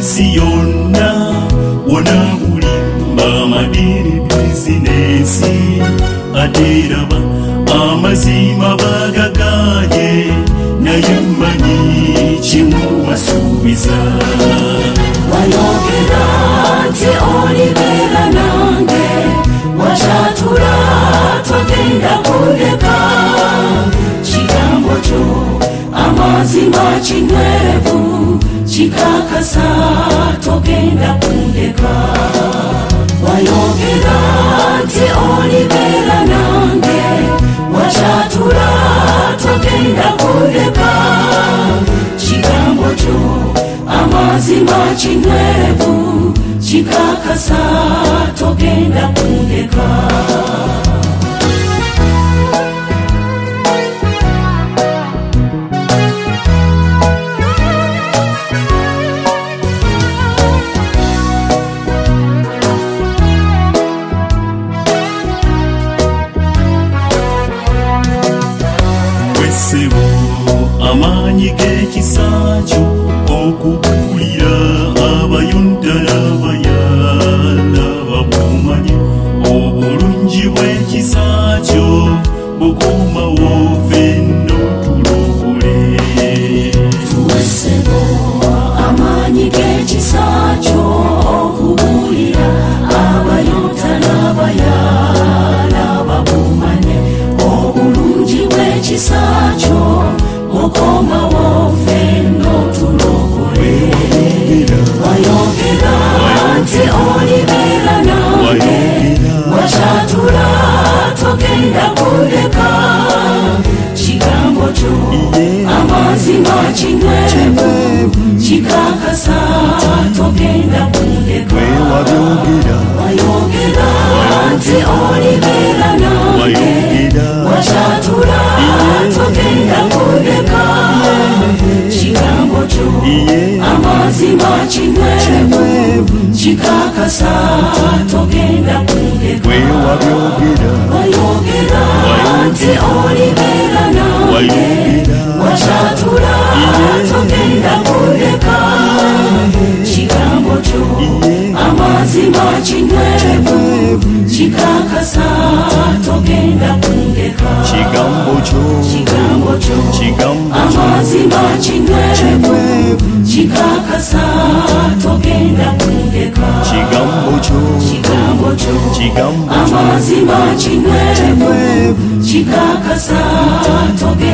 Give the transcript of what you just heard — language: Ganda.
ensi yonna wona bulimba madini bizinesi ate raba amazima bagagaye naye mmanyi kimuwasuubiza wayogera nti olibera nange washatura togenda kuleka kigambo kyo amazima kinywevu kikakasa togenda kundeka wayogera nti olibera nange washatura togenda kundeka kigambo kyo amazima kinywevu kikakasa togenda kundeka Sebo amanyi g'ekisa kyo okubuulira abayonda n'abayala babumanye obulungi bw'ekisa kyo bukuumawo ffenna tulokole tuwe ssebo amanyi g'ekisa kyo okubuulira abayonda n'abayala babumanye obulungi bw'ekisa kyo okomawo ffenna tulokole wayogera nti olibera nange washatura togenda kuleka kigambo kyo amazima kinywevu kikakasa togenda kundeka wayogera nti olibera nange washatura togenda kundeka kigambo kyo amazima kinywevu kikakasa togenda kundeka wayogera nti olibera nange washatura togenda kundeka kigambo kyo amazima kinywevu kikakasa togenda kundeka kigambo kyo amazima kinywevu kikakasa togenda kundeka kigambo kyo amazima kinywevu kikakasa togenda